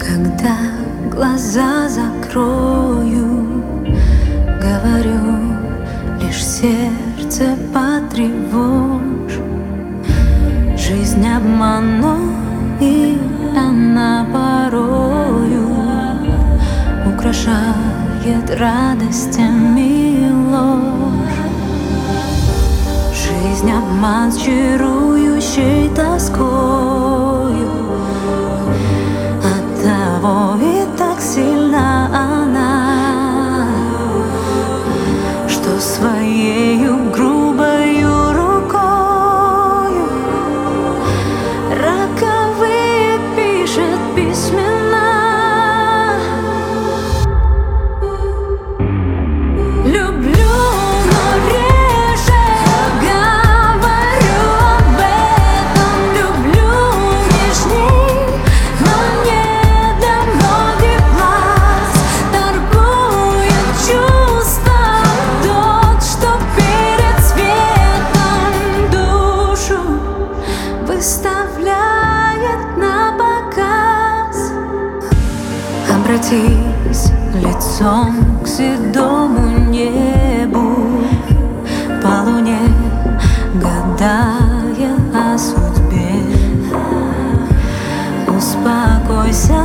Когда глаза закрою, говорю, лишь сердце потревожь. Жизнь обману, и она порою украшает радостями ложь. Жизнь обман с чарующей тоскою, оттого и так сильна она, что своею грубою рукою роковые пишет письмена. Люблю, но реже говорю об этом. Люблю нежней, но не до многих глаз. Торгует чувством тот, что перед светом душу выставляет на показ. Обратись лицом к седому небу, по луне гадая о судьбе. Успокойся,